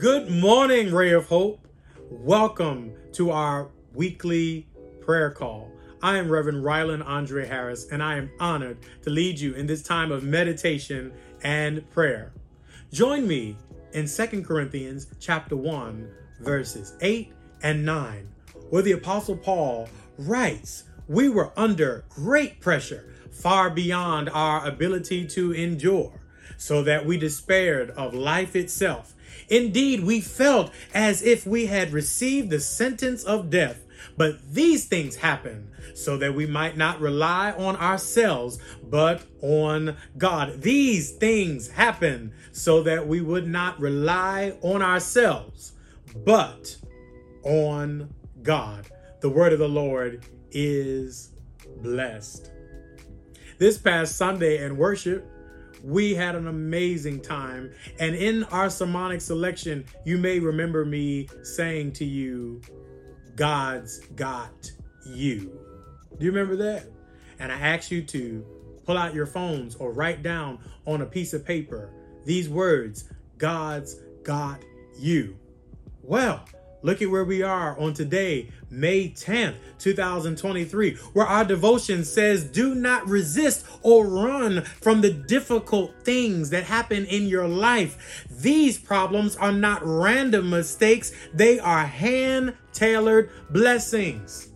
Good morning, Ray of Hope. Welcome to our weekly prayer call. I am Reverend Ryland Andre Harris, and I am honored to lead you in this time of meditation and prayer. Join me in 2 Corinthians chapter 1, verses 8 and 9, where the Apostle Paul writes, "We were under great pressure, far beyond our ability to endure, so that we despaired of life itself. Indeed, we felt as if we had received the sentence of death. But these things happened so that we might not rely on ourselves, but on God." These things happen so that we would not rely on ourselves, but on God. The word of the Lord is blessed. This past Sunday in worship, we had an amazing time. And in our sermonic selection, you may remember me saying to you, God's got you. Do you remember that? And I asked you to pull out your phones or write down on a piece of paper these words, God's got you. Well, look at where we are on today, May 10th, 2023, where our devotion says, do not resist or run from the difficult things that happen in your life. These problems are not random mistakes. They are hand-tailored blessings.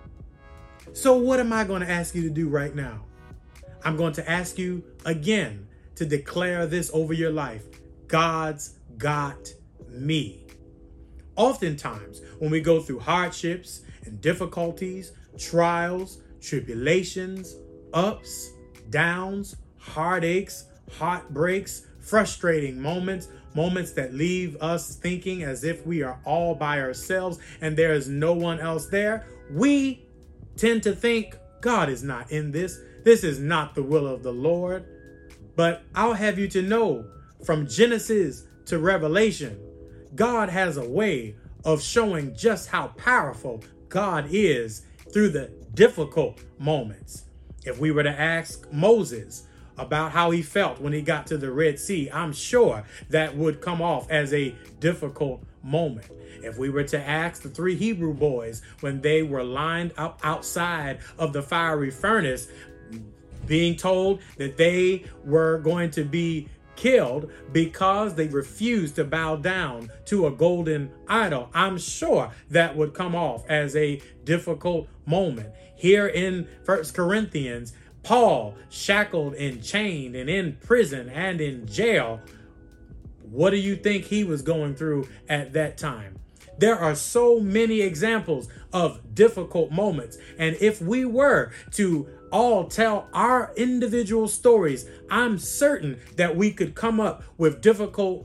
So what am I going to ask you to do right now? I'm going to ask you again to declare this over your life. God's got me. Oftentimes, when we go through hardships and difficulties, trials, tribulations, ups, downs, heartaches, heartbreaks, frustrating moments that leave us thinking as if we are all by ourselves and there is no one else there, we tend to think God is not in this. This is not the will of the Lord. But I'll have you to know, from Genesis to Revelation, God has a way of showing just how powerful God is through the difficult moments. If we were to ask Moses about how he felt when he got to the Red Sea, I'm sure that would come off as a difficult moment. If we were to ask the 3 Hebrew boys when they were lined up outside of the fiery furnace, being told that they were going to be killed because they refused to bow down to a golden idol, I'm sure that would come off as a difficult moment. Here in 1 Corinthians, Paul, shackled and chained and in prison and in jail, what do you think he was going through at that time? There are so many examples of difficult moments. And if we were to all tell our individual stories, I'm certain that we could come up with difficult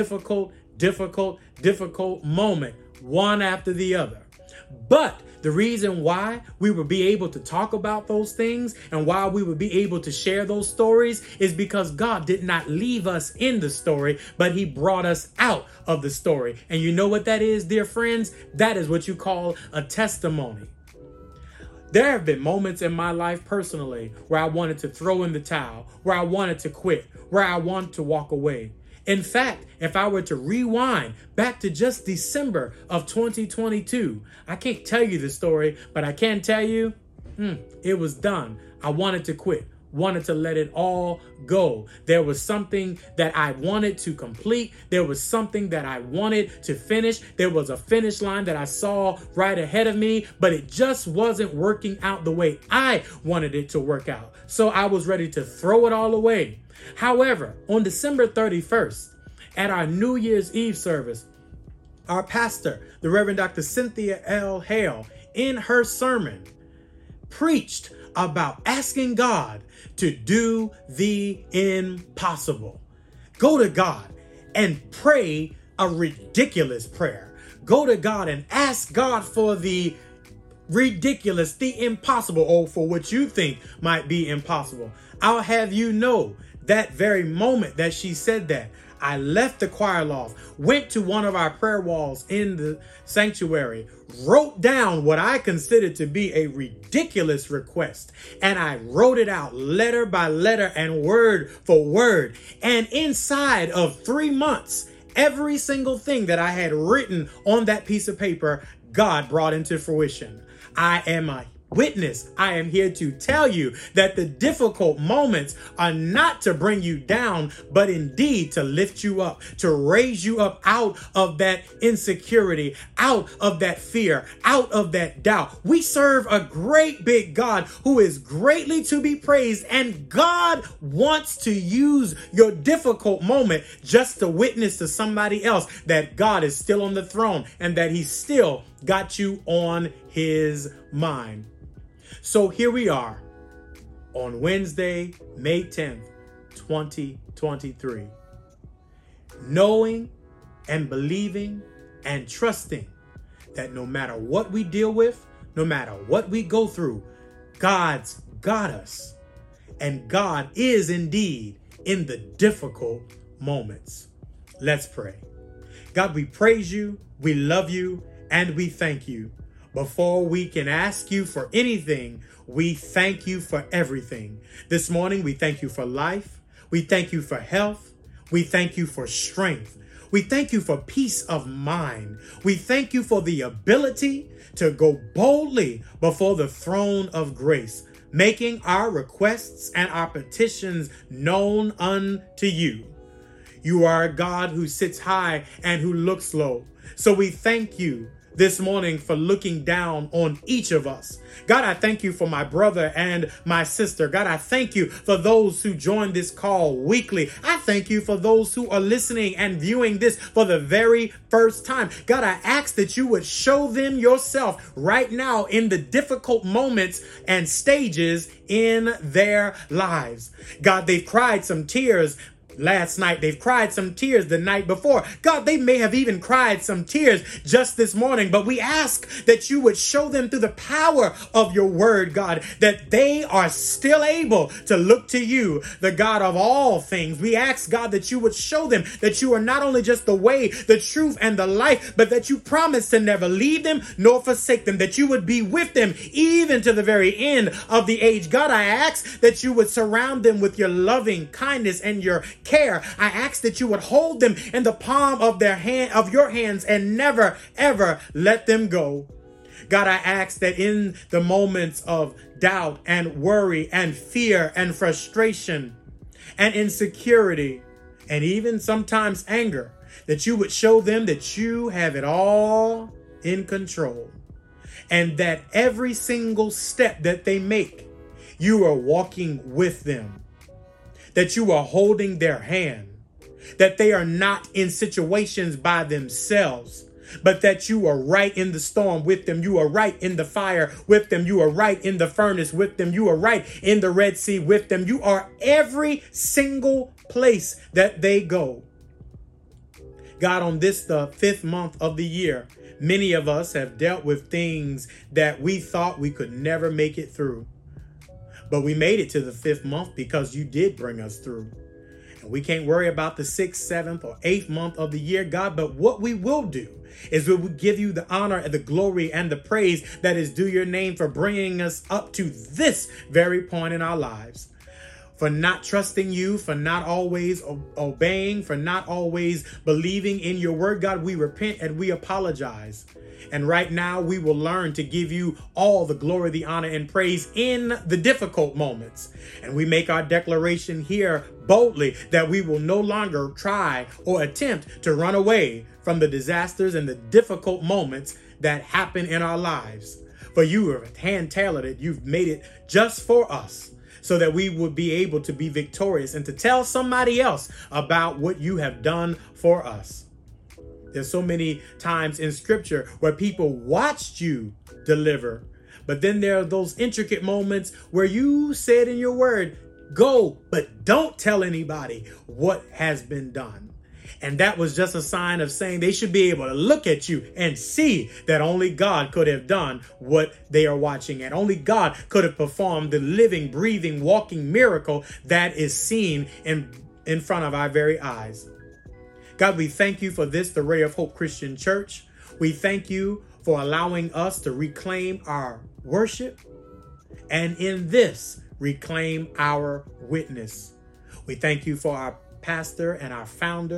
moment, one after the other. But the reason why we would be able to talk about those things and why we would be able to share those stories is because God did not leave us in the story, but he brought us out of the story. And you know what that is, dear friends? That is what you call a testimony. There have been moments in my life personally where I wanted to throw in the towel, where I wanted to quit, where I wanted to walk away. In fact, if I were to rewind back to just December of 2022, I can't tell you the story, but I can tell you, it was done. I wanted to quit, wanted to let it all go. There was something that I wanted to complete. There was something that I wanted to finish. There was a finish line that I saw right ahead of me, but it just wasn't working out the way I wanted it to work out. So I was ready to throw it all away. However, on December 31st, at our New Year's Eve service, our pastor, the Reverend Dr. Cynthia L. Hale, in her sermon, preached about asking God to do the impossible. Go to God and pray a ridiculous prayer. Go to God and ask God for the ridiculous, the impossible, or for what you think might be impossible. I'll have you know, that very moment that she said that, I left the choir loft, went to one of our prayer walls in the sanctuary, wrote down what I considered to be a ridiculous request, and I wrote it out letter by letter and word for word. And inside of 3 months, every single thing that I had written on that piece of paper, God brought into fruition. I am a witness. I am here to tell you that the difficult moments are not to bring you down, but indeed to lift you up, to raise you up out of that insecurity, out of that fear, out of that doubt. We serve a great big God who is greatly to be praised, and God wants to use your difficult moment just to witness to somebody else that God is still on the throne and that He still got you on His mind. So here we are on Wednesday, May 10th, 2023, knowing and believing and trusting that no matter what we deal with, no matter what we go through, God's got us. And God is indeed in the difficult moments. Let's pray. God, we praise you, we love you, and we thank you. Before we can ask you for anything, we thank you for everything. This morning, we thank you for life. We thank you for health. We thank you for strength. We thank you for peace of mind. We thank you for the ability to go boldly before the throne of grace, making our requests and our petitions known unto you. You are a God who sits high and who looks low. So we thank you this morning for looking down on each of us. God, I thank you for my brother and my sister. God, I thank you for those who join this call weekly. I thank you for those who are listening and viewing this for the very first time. God, I ask that you would show them yourself right now in the difficult moments and stages in their lives. God, they've cried some tears last night. They've cried some tears the night before. God, they may have even cried some tears just this morning, but we ask that you would show them through the power of your word, God, that they are still able to look to you, the God of all things. We ask, God, that you would show them that you are not only just the way, the truth, and the life, but that you promise to never leave them nor forsake them, that you would be with them even to the very end of the age. God, I ask that you would surround them with your loving kindness and your care. I ask that you would hold them in the palm of your hands and never, ever let them go. God, I ask that in the moments of doubt and worry and fear and frustration and insecurity and even sometimes anger, that you would show them that you have it all in control and that every single step that they make, you are walking with them, that you are holding their hand, that they are not in situations by themselves, but that you are right in the storm with them. You are right in the fire with them. You are right in the furnace with them. You are right in the Red Sea with them. You are every single place that they go. God, on this, the 5th month of the year, many of us have dealt with things that we thought we could never make it through. But we made it to the 5th month because you did bring us through. And we can't worry about the 6th, 7th, or 8th month of the year, God. But what we will do is we will give you the honor and the glory and the praise that is due your name for bringing us up to this very point in our lives. For not trusting you, for not always obeying, for not always believing in your word. God, we repent and we apologize. And right now we will learn to give you all the glory, the honor, and praise in the difficult moments. And we make our declaration here boldly that we will no longer try or attempt to run away from the disasters and the difficult moments that happen in our lives. For you are hand-tailored. You've made it just for us, so that we would be able to be victorious and to tell somebody else about what you have done for us. There's so many times in scripture where people watched you deliver, but then there are those intricate moments where you said in your word, go, but don't tell anybody what has been done. And that was just a sign of saying they should be able to look at you and see that only God could have done what they are watching. And only God could have performed the living, breathing, walking miracle that is seen in front of our very eyes. God, we thank you for this, the Ray of Hope Christian Church. We thank you for allowing us to reclaim our worship and in this reclaim our witness. We thank you for our pastor and our founder,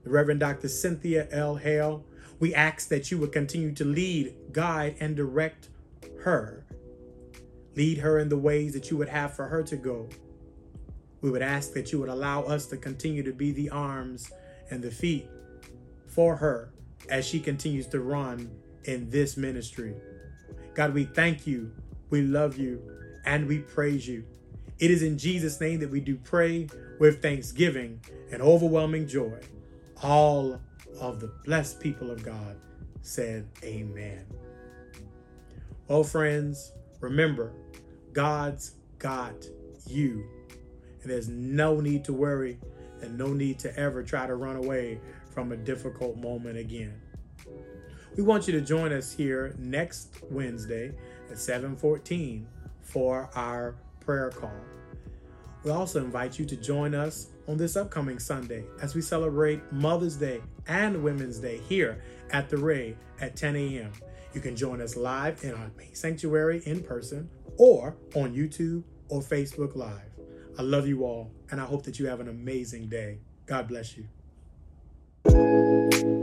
the Reverend Dr. Cynthia L. Hale. We ask that you would continue to lead, guide, and direct her. Lead her in the ways that you would have for her to go. We would ask that you would allow us to continue to be the arms and the feet for her as she continues to run in this ministry. God, we thank you, we love you, and we praise you. It is in Jesus' name that we do pray with thanksgiving and overwhelming joy. All of the blessed people of God said amen. Oh, friends, remember, God's got you. And there's no need to worry and no need to ever try to run away from a difficult moment again. We want you to join us here next Wednesday at 7:14 for our prayer call. We also invite you to join us on this upcoming Sunday as we celebrate Mother's Day and Women's Day here at the Ray at 10 a.m. You can join us live in our main sanctuary in person or on YouTube or Facebook Live. I love you all, and I hope that you have an amazing day. God bless you.